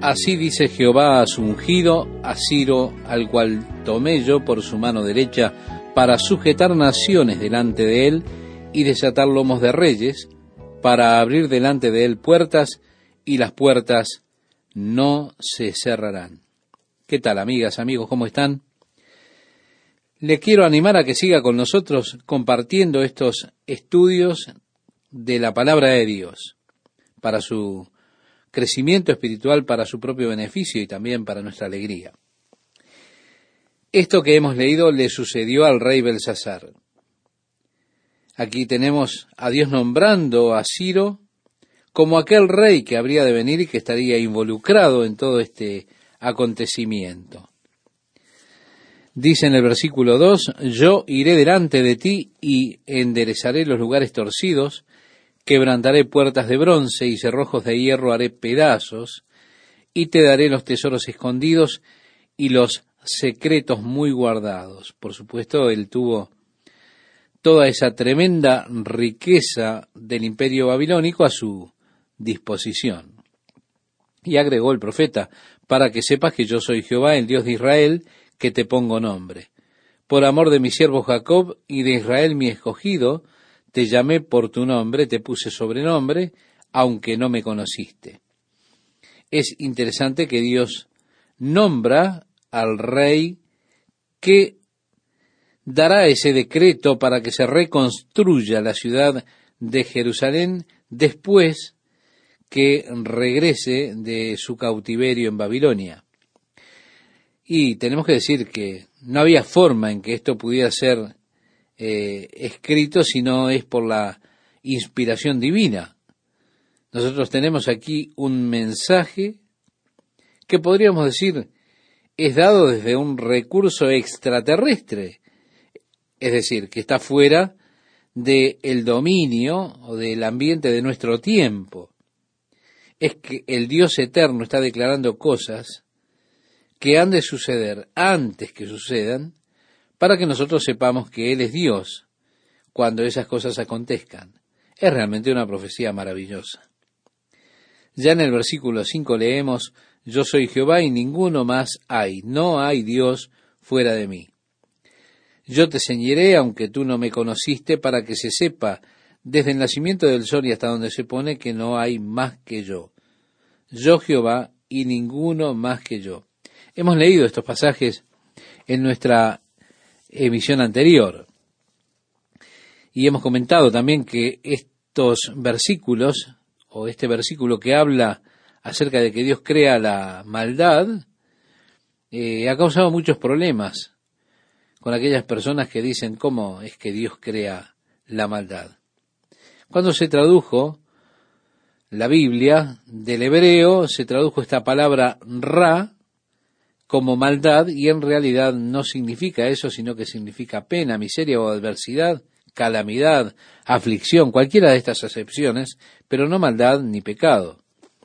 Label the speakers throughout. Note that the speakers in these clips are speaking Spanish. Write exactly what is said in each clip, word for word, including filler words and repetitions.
Speaker 1: Así dice Jehová a su ungido, a Ciro, al cual tomé yo por su mano derecha, para sujetar naciones delante de él, y desatar lomos de reyes, para abrir delante de él puertas, y las puertas no se cerrarán. ¿Qué tal, amigas, amigos? ¿Cómo están? Le quiero animar a que siga con nosotros compartiendo estos estudios de la palabra de Dios, para su crecimiento espiritual, para su propio beneficio y también para nuestra alegría. Esto que hemos leído le sucedió al rey Belsasar. Aquí tenemos a Dios nombrando a Ciro como aquel rey que habría de venir y que estaría involucrado en todo este acontecimiento. Dice en el versículo dos, yo iré delante de ti y enderezaré los lugares torcidos, quebrantaré puertas de bronce y cerrojos de hierro haré pedazos, y te daré los tesoros escondidos y los secretos muy guardados. Por supuesto, él tuvo toda esa tremenda riqueza del imperio babilónico a su disposición. Y agregó el profeta, para que sepas que yo soy Jehová, el Dios de Israel, que te pongo nombre. Por amor de mi siervo Jacob y de Israel mi escogido, te llamé por tu nombre, te puse sobrenombre, aunque no me conociste. Es interesante que Dios nombra al rey que dará ese decreto para que se reconstruya la ciudad de Jerusalén después que regrese de su cautiverio en Babilonia. Y tenemos que decir que no había forma en que esto pudiera ser eh, escrito si no es por la inspiración divina. Nosotros tenemos aquí un mensaje que podríamos decir es dado desde un recurso extraterrestre, es decir, que está fuera del dominio o del ambiente de nuestro tiempo. Es que el Dios eterno está declarando cosas que han de suceder antes que sucedan, para que nosotros sepamos que Él es Dios cuando esas cosas acontezcan. Es realmente una profecía maravillosa. Ya en el versículo cinco leemos, yo soy Jehová y ninguno más hay, no hay Dios fuera de mí. Yo te ceñiré, aunque tú no me conociste, para que se sepa desde el nacimiento del sol y hasta donde se pone que no hay más que yo. Yo Jehová y ninguno más que yo. Hemos leído estos pasajes en nuestra emisión anterior y hemos comentado también que estos versículos, o este versículo que habla acerca de que Dios crea la maldad, eh, ha causado muchos problemas con aquellas personas que dicen, ¿cómo es que Dios crea la maldad? Cuando se tradujo la Biblia del hebreo, se tradujo esta palabra ra como maldad, y en realidad no significa eso, sino que significa pena, miseria o adversidad, calamidad, aflicción, cualquiera de estas acepciones, pero no maldad ni pecado.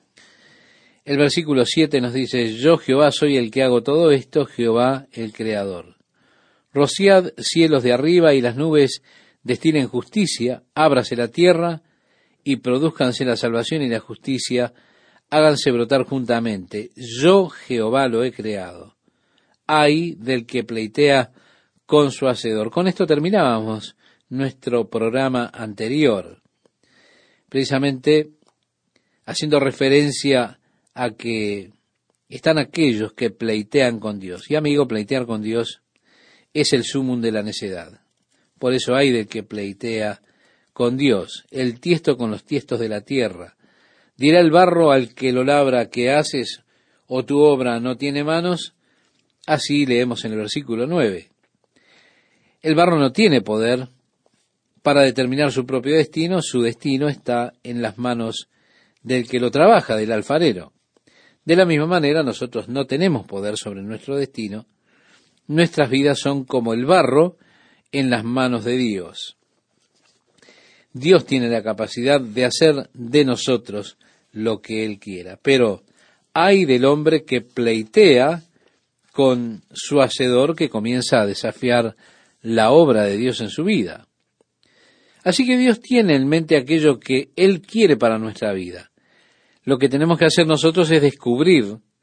Speaker 1: El versículo siete nos dice, yo Jehová soy el que hago todo esto, Jehová el Creador. Rociad cielos de arriba y las nubes destilen justicia, ábrase la tierra y produzcanse la salvación y la justicia, háganse brotar juntamente. Yo Jehová lo he creado. Ay del que pleitea con su hacedor. Con esto terminábamos nuestro programa anterior, precisamente haciendo referencia a que están aquellos que pleitean con Dios. Y amigo, pleitear con Dios es el sumum de la necedad. Por eso hay del que pleitea con Dios, el tiesto con los tiestos de la tierra. Dirá el barro al que lo labra, ¿qué haces? ¿O tu obra no tiene manos? Así leemos en el versículo nueve. El barro no tiene poder para determinar su propio destino, su destino está en las manos del que lo trabaja, del alfarero. De la misma manera, nosotros no tenemos poder sobre nuestro destino. Nuestras vidas son como el barro en las manos de Dios. Dios tiene la capacidad de hacer de nosotros lo que Él quiera, pero hay del hombre que pleitea con su hacedor, que comienza a desafiar la obra de Dios en su vida. Así que Dios tiene en mente aquello que Él quiere para nuestra vida. Lo que tenemos que hacer nosotros es descubrir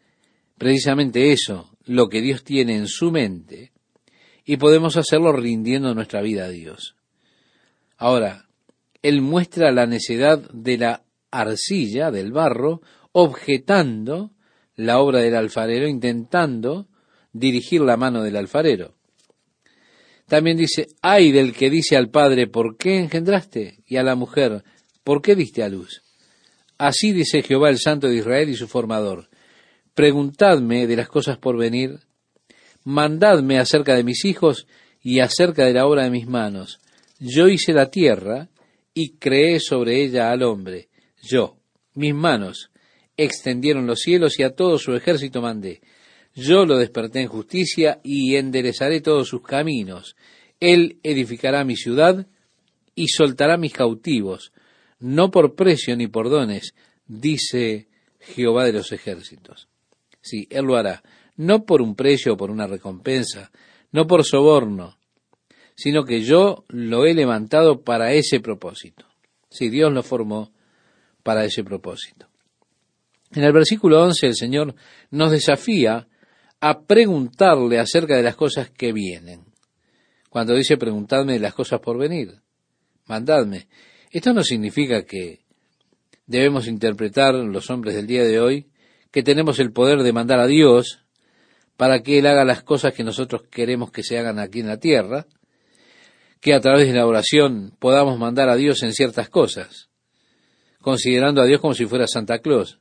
Speaker 1: precisamente eso, lo que Dios tiene en su mente, y podemos hacerlo rindiendo nuestra vida a Dios. Ahora, Él muestra la necedad de la arcilla, del barro, objetando la obra del alfarero, intentando dirigir la mano del alfarero. También dice, ay del que dice al padre, ¿por qué engendraste? Y a la mujer, ¿por qué diste a luz? Así dice Jehová el Santo de Israel y su formador, preguntadme de las cosas por venir, mandadme acerca de mis hijos y acerca de la obra de mis manos. Yo hice la tierra y creé sobre ella al hombre. Yo, mis manos, extendieron los cielos y a todo su ejército mandé. Yo lo desperté en justicia y enderezaré todos sus caminos. Él edificará mi ciudad y soltará mis cautivos, no por precio ni por dones, dice Jehová de los ejércitos. Sí, Él lo hará, no por un precio o por una recompensa, no por soborno, sino que yo lo he levantado para ese propósito. Sí, Dios lo formó para ese propósito. En el versículo once el Señor nos desafía a preguntarle acerca de las cosas que vienen. Cuando dice preguntadme de las cosas por venir, mandadme. Esto no significa que debemos interpretar los hombres del día de hoy que tenemos el poder de mandar a Dios para que Él haga las cosas que nosotros queremos que se hagan aquí en la tierra, que a través de la oración podamos mandar a Dios en ciertas cosas, considerando a Dios como si fuera Santa Claus.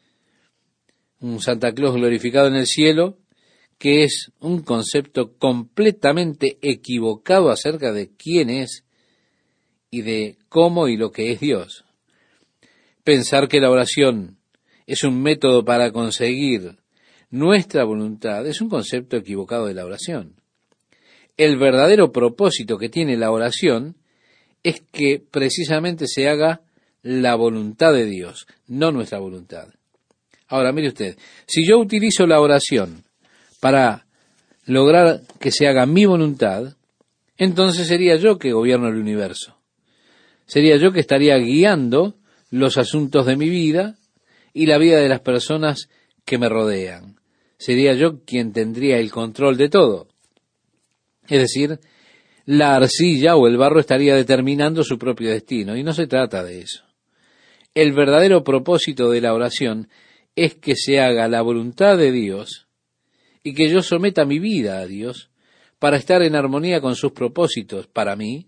Speaker 1: Un Santa Claus glorificado en el cielo, que es un concepto completamente equivocado acerca de quién es y de cómo y lo que es Dios. Pensar que la oración es un método para conseguir nuestra voluntad es un concepto equivocado de la oración. El verdadero propósito que tiene la oración es que precisamente se haga la voluntad de Dios, no nuestra voluntad. Ahora, mire usted, si yo utilizo la oración para lograr que se haga mi voluntad, entonces sería yo que gobierno el universo. Sería yo que estaría guiando los asuntos de mi vida y la vida de las personas que me rodean. Sería yo quien tendría el control de todo. Es decir, la arcilla o el barro estaría determinando su propio destino, y no se trata de eso. El verdadero propósito de la oración es que se haga la voluntad de Dios y que yo someta mi vida a Dios para estar en armonía con sus propósitos para mí,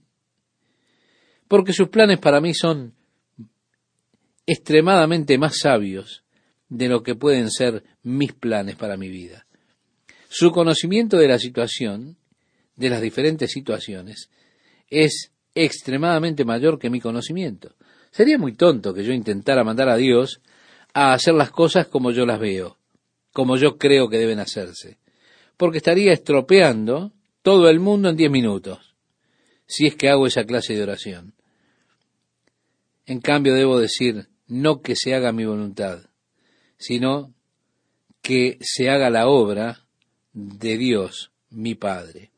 Speaker 1: porque sus planes para mí son extremadamente más sabios de lo que pueden ser mis planes para mi vida. Su conocimiento de la situación, de las diferentes situaciones, es extremadamente mayor que mi conocimiento. Sería muy tonto que yo intentara mandar a Dios a hacer las cosas como yo las veo, como yo creo que deben hacerse, porque estaría estropeando todo el mundo en diez minutos, si es que hago esa clase de oración. En cambio, debo decir, no que se haga mi voluntad, sino que se haga la obra de Dios, mi Padre.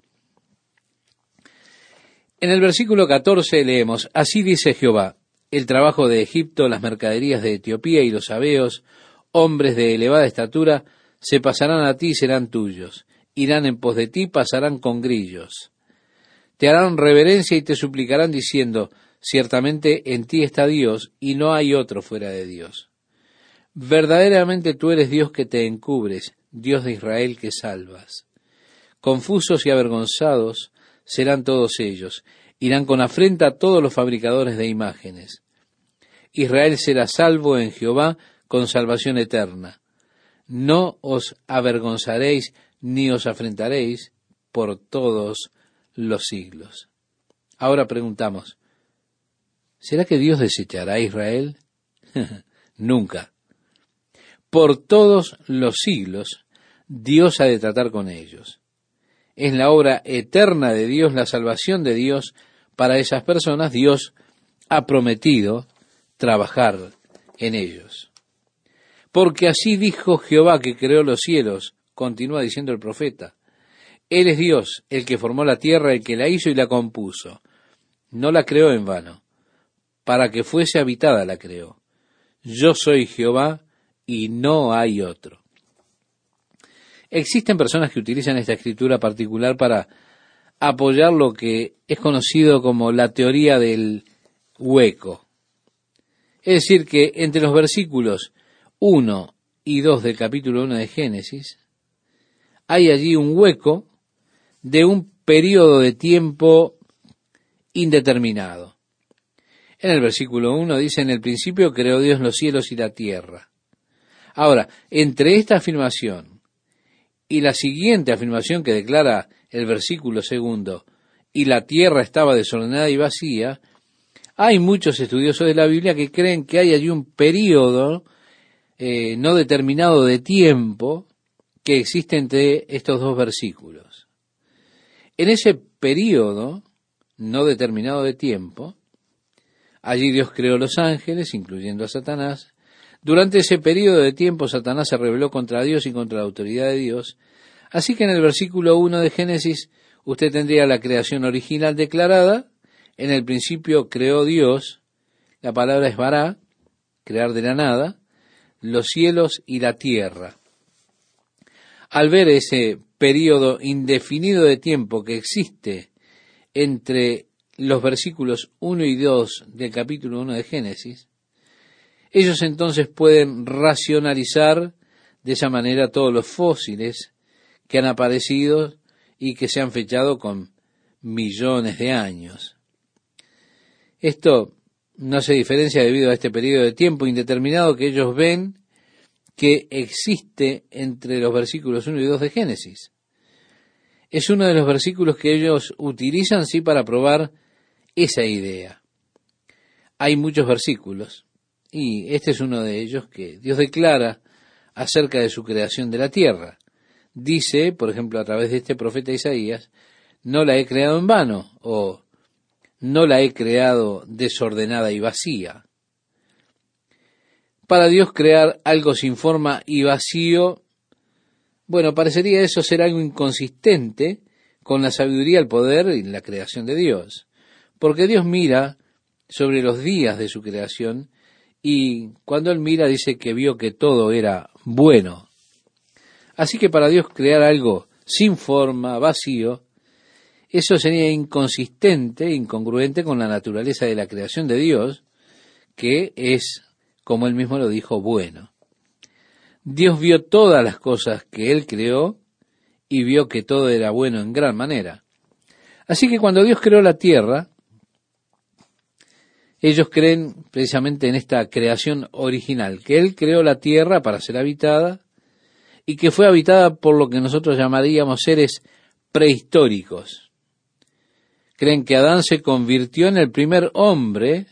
Speaker 1: En el versículo catorce leemos, así dice Jehová, el trabajo de Egipto, las mercaderías de Etiopía y los sabeos, hombres de elevada estatura, se pasarán a ti y serán tuyos, irán en pos de ti, pasarán con grillos. Te harán reverencia y te suplicarán diciendo, ciertamente en ti está Dios y no hay otro fuera de Dios. Verdaderamente tú eres Dios que te encubres, Dios de Israel que salvas. Confusos y avergonzados serán todos ellos, irán con afrenta todos los fabricadores de imágenes. Israel será salvo en Jehová con salvación eterna. No os avergonzaréis ni os afrentaréis por todos los siglos. Ahora preguntamos, ¿será que Dios desechará a Israel? Nunca. Por todos los siglos, Dios ha de tratar con ellos. Es la obra eterna de Dios, la salvación de Dios para esas personas. Dios ha prometido trabajar en ellos. Porque así dijo Jehová que creó los cielos, continúa diciendo el profeta. Él es Dios, el que formó la tierra, el que la hizo y la compuso. No la creó en vano, para que fuese habitada la creó. Yo soy Jehová y no hay otro. Existen personas que utilizan esta escritura particular para apoyar lo que es conocido como la teoría del hueco. Es decir, que entre los versículos uno y dos del capítulo uno de Génesis, hay allí un hueco de un periodo de tiempo indeterminado. En el versículo uno dice, en el principio creó Dios los cielos y la tierra. Ahora, entre esta afirmación y la siguiente afirmación que declara el versículo segundo, y la tierra estaba desordenada y vacía, hay muchos estudiosos de la Biblia que creen que hay allí un periodo eh, no determinado de tiempo que existe entre estos dos versículos. En ese periodo no determinado de tiempo, allí Dios creó los ángeles, incluyendo a Satanás. Durante ese periodo de tiempo Satanás se rebeló contra Dios y contra la autoridad de Dios. Así que en el versículo uno de Génesis usted tendría la creación original declarada. En el principio creó Dios, la palabra es bará, crear de la nada, los cielos y la tierra. Al ver ese periodo indefinido de tiempo que existe entre los versículos uno y dos del capítulo uno de Génesis, ellos entonces pueden racionalizar de esa manera todos los fósiles que han aparecido y que se han fechado con millones de años. Esto no se diferencia debido a este periodo de tiempo indeterminado que ellos ven que existe entre los versículos uno y dos de Génesis. Es uno de los versículos que ellos utilizan, sí, para probar esa idea. Hay muchos versículos, y este es uno de ellos que Dios declara acerca de su creación de la tierra. Dice, por ejemplo, a través de este profeta Isaías, no la he creado en vano, o no la he creado desordenada y vacía. Para Dios crear algo sin forma y vacío, bueno, parecería eso ser algo inconsistente con la sabiduría, el poder y la creación de Dios. Porque Dios mira sobre los días de su creación y cuando Él mira dice que vio que todo era bueno. Así que para Dios crear algo sin forma, vacío, eso sería inconsistente, incongruente con la naturaleza de la creación de Dios, que es, como Él mismo lo dijo, bueno. Dios vio todas las cosas que Él creó y vio que todo era bueno en gran manera. Así que cuando Dios creó la tierra, ellos creen precisamente en esta creación original, que Él creó la tierra para ser habitada y que fue habitada por lo que nosotros llamaríamos seres prehistóricos. Creen que Adán se convirtió en el primer hombre,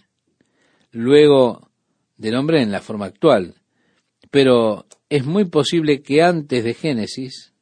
Speaker 1: luego del hombre en la forma actual. Pero es muy posible que antes de Génesis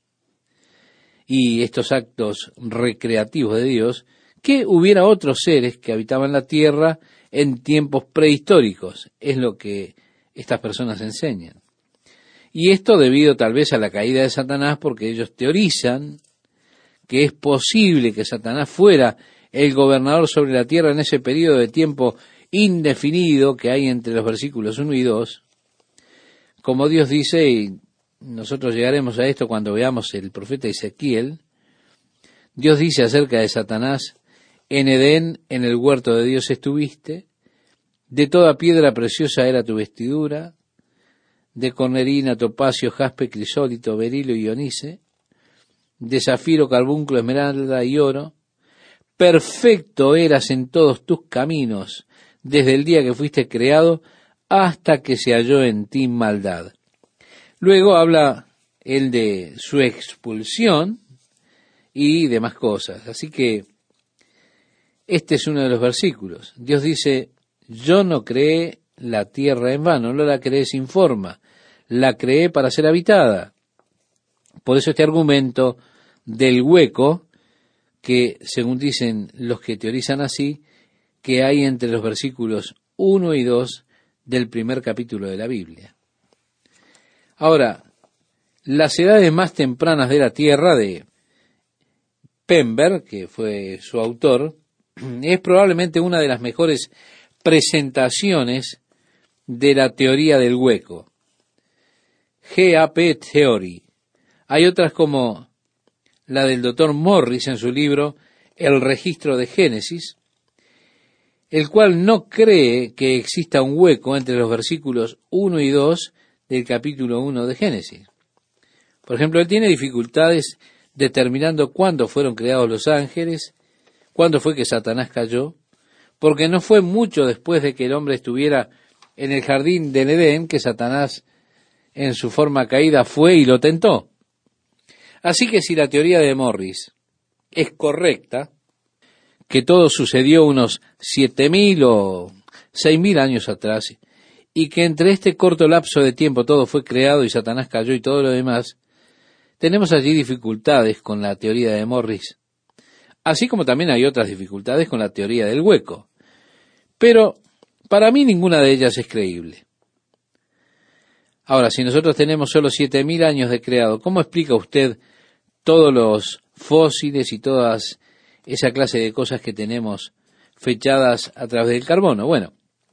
Speaker 1: y estos actos recreativos de Dios, que hubiera otros seres que habitaban la tierra en tiempos prehistóricos. Es lo que estas personas enseñan. Y esto debido tal vez a la caída de Satanás, porque ellos teorizan que es posible que Satanás fuera el gobernador sobre la tierra en ese periodo de tiempo indefinido que hay entre los versículos uno y dos. Como Dios dice, y nosotros llegaremos a esto cuando veamos el profeta Ezequiel, Dios dice acerca de Satanás, en Edén, en el huerto de Dios estuviste, de toda piedra preciosa era tu vestidura, de cornerina, topacio, jaspe, crisólito, berilo y onice, de zafiro, carbunclo, esmeralda y oro. Perfecto eras en todos tus caminos, desde el día que fuiste creado hasta que se halló en ti maldad. Luego habla él de su expulsión y demás cosas. Así que este es uno de los versículos. Dios dice, yo no creé la tierra en vano, no la creé sin forma, la creé para ser habitada. Por eso este argumento del hueco, que según dicen los que teorizan así, que hay entre los versículos uno y dos del primer capítulo de la Biblia. Ahora, las edades más tempranas de la Tierra, de Pember, que fue su autor, es probablemente una de las mejores presentaciones de la teoría del hueco. G A P Theory. Hay otras como la del doctor Morris en su libro El registro de Génesis, el cual no cree que exista un hueco entre los versículos uno y dos del capítulo uno de Génesis. Por ejemplo, él tiene dificultades determinando cuándo fueron creados los ángeles, cuándo fue que Satanás cayó, porque no fue mucho después de que el hombre estuviera en el jardín del Edén que Satanás en su forma caída fue y lo tentó. Así que si la teoría de Morris es correcta, que todo sucedió unos siete mil o seis mil años atrás, y que entre este corto lapso de tiempo todo fue creado y Satanás cayó y todo lo demás, tenemos allí dificultades con la teoría de Morris, así como también hay otras dificultades con la teoría del hueco. Pero para mí ninguna de ellas es creíble. Ahora, si nosotros tenemos solo siete mil años de creado, ¿cómo explica usted todos los fósiles y todas esa clase de cosas que tenemos fechadas a través del carbono? Bueno,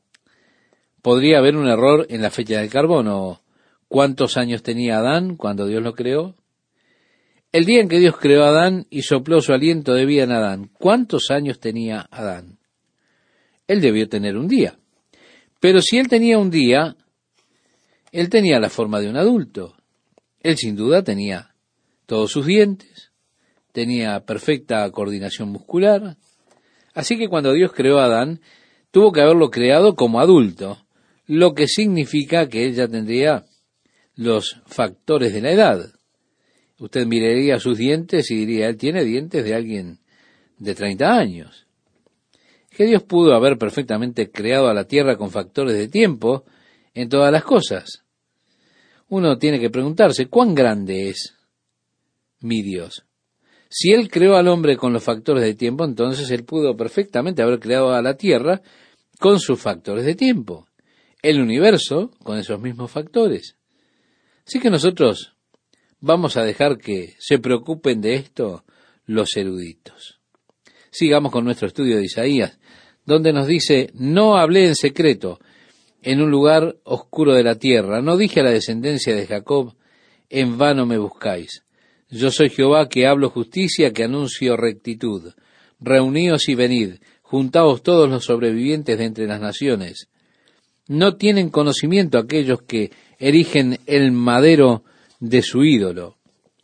Speaker 1: podría haber un error en la fecha del carbono. ¿Cuántos años tenía Adán cuando Dios lo creó? El día en que Dios creó a Adán y sopló su aliento de vida en Adán, ¿cuántos años tenía Adán? Él debió tener un día. Pero si él tenía un día, él tenía la forma de un adulto. Él sin duda tenía todos sus dientes, tenía perfecta coordinación muscular. Así que cuando Dios creó a Adán, tuvo que haberlo creado como adulto, lo que significa que él ya tendría los factores de la edad. Usted miraría sus dientes y diría, él tiene dientes de alguien de treinta años. Que Dios pudo haber perfectamente creado a la tierra con factores de tiempo en todas las cosas. Uno tiene que preguntarse, ¿cuán grande es mi Dios? Si Él creó al hombre con los factores de tiempo, entonces Él pudo perfectamente haber creado a la tierra con sus factores de tiempo. El universo con esos mismos factores. Así que nosotros vamos a dejar que se preocupen de esto los eruditos. Sigamos con nuestro estudio de Isaías, donde nos dice, no hablé en secreto en un lugar oscuro de la tierra, no dije a la descendencia de Jacob, en vano me buscáis. Yo soy Jehová que hablo justicia, que anuncio rectitud. Reuníos y venid, juntaos todos los sobrevivientes de entre las naciones. No tienen conocimiento aquellos que erigen el madero de su ídolo,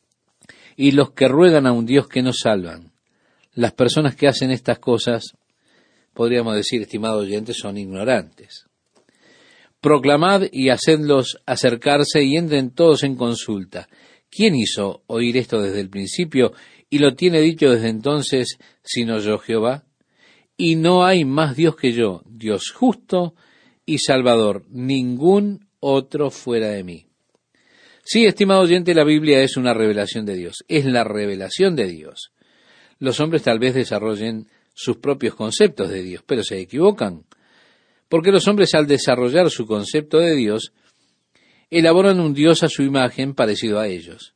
Speaker 1: y los que ruegan a un Dios que no salvan. Las personas que hacen estas cosas, podríamos decir, estimados oyentes, son ignorantes. Proclamad y hacedlos acercarse y entren todos en consulta. ¿Quién hizo oír esto desde el principio y lo tiene dicho desde entonces, sino yo, Jehová? Y no hay más Dios que yo, Dios justo y Salvador, ningún otro fuera de mí. Sí, estimado oyente, la Biblia es una revelación de Dios, es la revelación de Dios. Los hombres tal vez desarrollen sus propios conceptos de Dios, pero se equivocan, porque los hombres al desarrollar su concepto de Dios, elaboran un Dios a su imagen parecido a ellos.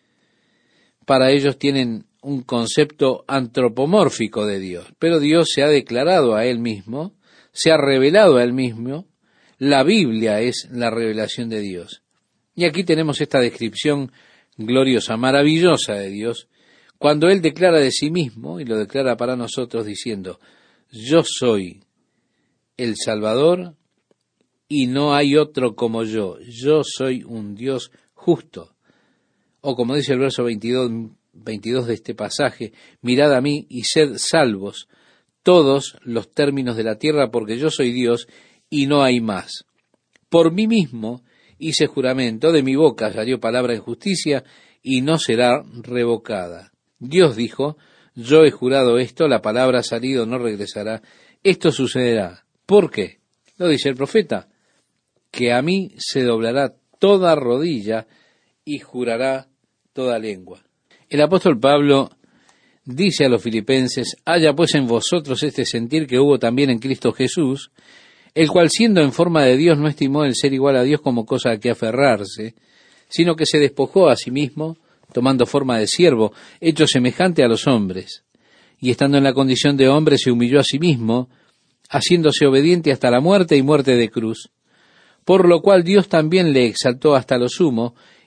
Speaker 1: Para ellos tienen un concepto antropomórfico de Dios, pero Dios se ha declarado a Él mismo, se ha revelado a Él mismo, la Biblia es la revelación de Dios. Y aquí tenemos esta descripción gloriosa, maravillosa de Dios, cuando Él declara de sí mismo, y lo declara para nosotros diciendo, yo soy el Salvador y no hay otro como yo, yo soy un Dios justo. O como dice el verso veintidós, veintidós de este pasaje, mirad a mí y sed salvos todos los términos de la tierra, porque yo soy Dios y no hay más. Por mí mismo hice juramento, de mi boca salió palabra en justicia y no será revocada. Dios dijo, yo he jurado esto, la palabra ha salido, no regresará. Esto sucederá. ¿Por qué? Lo dice el profeta, que a mí se doblará toda rodilla y jurará toda lengua. El apóstol Pablo dice a los filipenses, haya pues en vosotros este sentir que hubo también en Cristo Jesús, el cual siendo en forma de Dios no estimó el ser igual a Dios como cosa a que aferrarse, sino que se despojó a sí mismo, tomando forma de siervo, hecho semejante a los hombres, y estando en la condición de hombre se humilló a sí mismo, haciéndose obediente hasta la muerte y muerte de cruz, por lo cual Dios también le exaltó hasta lo sumo,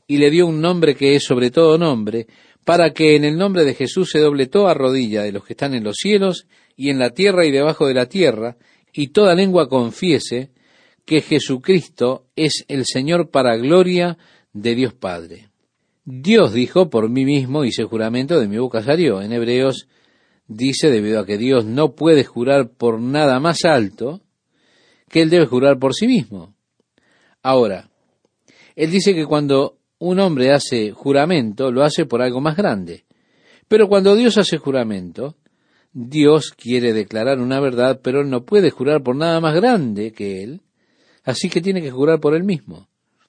Speaker 1: y le dio un nombre que es sobre todo nombre, para que en el nombre de Jesús se doble toda rodilla de los que están en los cielos y en la tierra y debajo de la tierra, y toda lengua confiese que Jesucristo es el Señor para gloria de Dios Padre. Dios dijo, por mí mismo hice juramento, de mi boca salió. En Hebreos dice, debido a que Dios no puede jurar por nada más alto, que Él debe jurar por sí mismo. Ahora, Él dice que cuando un hombre hace juramento, lo hace por algo más grande. Pero cuando Dios hace juramento, Dios quiere declarar una verdad, pero Él no puede jurar por nada más grande que Él, así que tiene que jurar por Él mismo.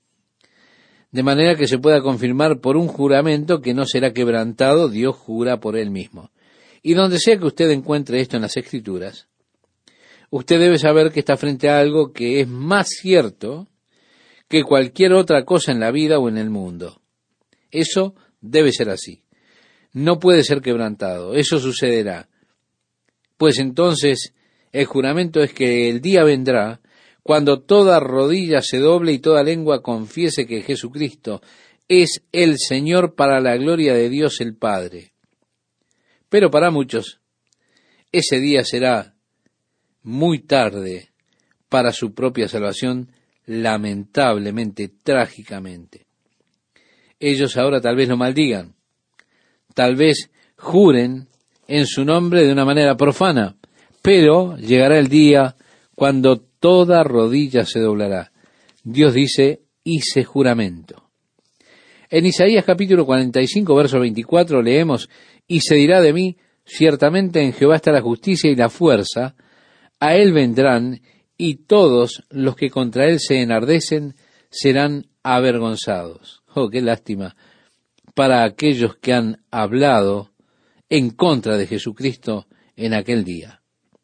Speaker 1: De manera que se pueda confirmar por un juramento que no será quebrantado, Dios jura por Él mismo. Y donde sea que usted encuentre esto en las Escrituras, usted debe saber que está frente a algo que es más cierto que cualquier otra cosa en la vida o en el mundo. Eso debe ser así. No puede ser quebrantado. Eso sucederá. Pues entonces el juramento es que el día vendrá cuando toda rodilla se doble y toda lengua confiese que Jesucristo es el Señor para la gloria de Dios el Padre. Pero para muchos, ese día será muy tarde para su propia salvación, lamentablemente, trágicamente. Ellos ahora tal vez lo maldigan, tal vez juren en su nombre de una manera profana, pero llegará el día cuando toda rodilla se doblará. Dios dice, hice juramento. En Isaías capítulo cuarenta y cinco, verso veinticuatro, leemos, y se dirá de mí, ciertamente en Jehová está la justicia y la fuerza, a él vendrán, y todos los que contra él se enardecen serán avergonzados. Oh, qué lástima para aquellos que han hablado en contra de Jesucristo en aquel día.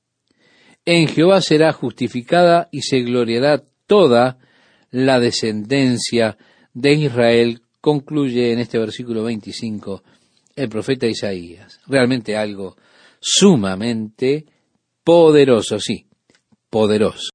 Speaker 1: En Jehová será justificada y se gloriará toda la descendencia de Israel, concluye en este versículo veinticinco el profeta Isaías. Realmente algo sumamente poderoso, sí, poderoso.